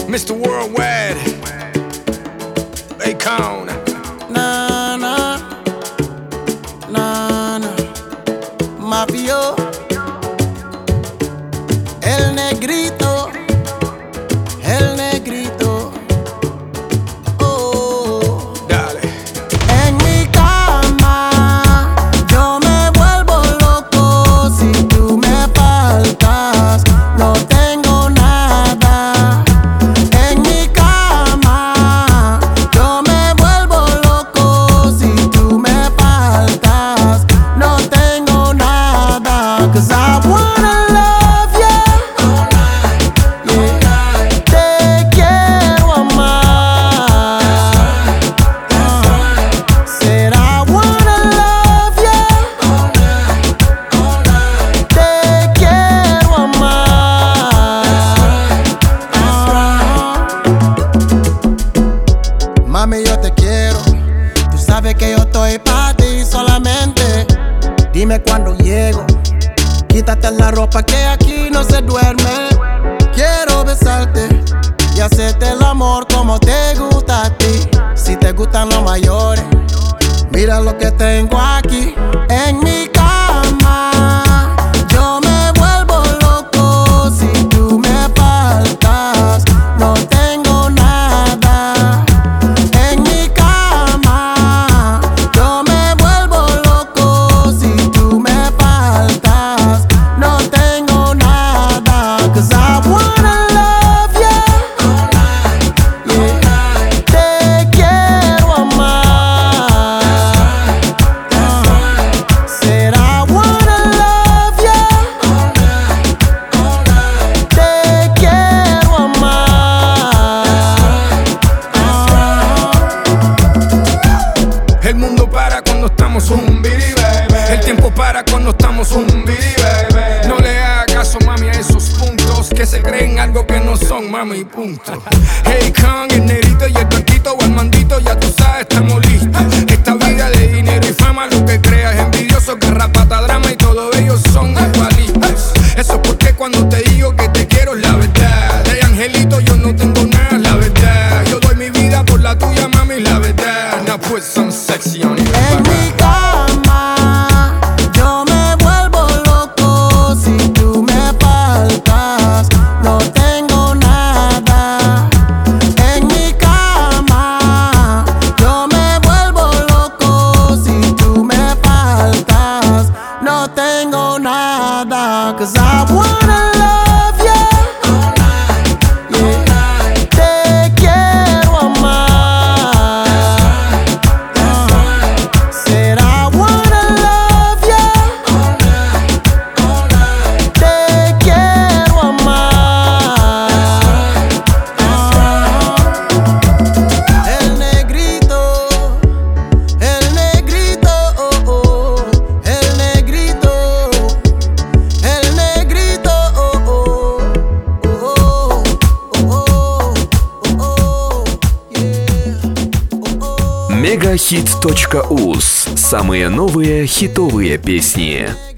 Mr. Worldwide, Akon. Na na na na, Mafio, el negrito, el negrito. Oh, dale. en mi cama yo me vuelvo loco si tú me faltas. No tengo nada. En mi cama yo me vuelvo loco si tú me faltas. No tengo nada. 'Cause I wanna love you all night, yeah. Te quiero amar. Said I wanna love you all night. Te quiero amar. Mami, yo te quiero. Tú sabes que yo estoy para ti solamente. Dime cuando llego. Quítate la ropa que aquí no se duerme. Quiero besarte y hacerte el amor como te gusta a ti. Si te gustan los mayores, mira lo que tengo aquí. En mi cama yo me vuelvo loco si tú me faltas. No tengo nada. En mi cama yo me vuelvo loco si tú me faltas. No tengo nada. 'Cause I wanna love you all night, yeah. Te quiero amar. Said I wanna love you all night. Te quiero amar. El mundo para cuando estamos un biri, baby. El tiempo para cuando estamos un biri, baby. No le hagas caso, mami, a esos puntos que se creen algo que no son, mami, punto. Hey, Kong, el negrito y el blanquito o el mandito, ya tú sabes, estamos listos. Esta vida de dinero y fama, lo que creas, envidiosos, garrapata, drama y todos ellos son igualitos. Eso es porque cuando te digo que te quiero es la verdad. De angelito yo no tengo nada, la verdad. Yo doy mi vida por la tuya, mami, la verdad. Now put some sexy on it. En mi cama yo me vuelvo loco si tú me faltas. No tengo nada. En mi cama yo me vuelvo loco si tú me faltas. No tengo nada. 'Cause I wanna love you all night, yeah. Te quiero amar. Said I wanna love you all night. Te quiero amar. El negrito, oh, oh. El negrito, oh, oh. Oh, oh, oh, oh, yeah. Oh, oh. Мегахит.уз. Самые новые хитовые песни.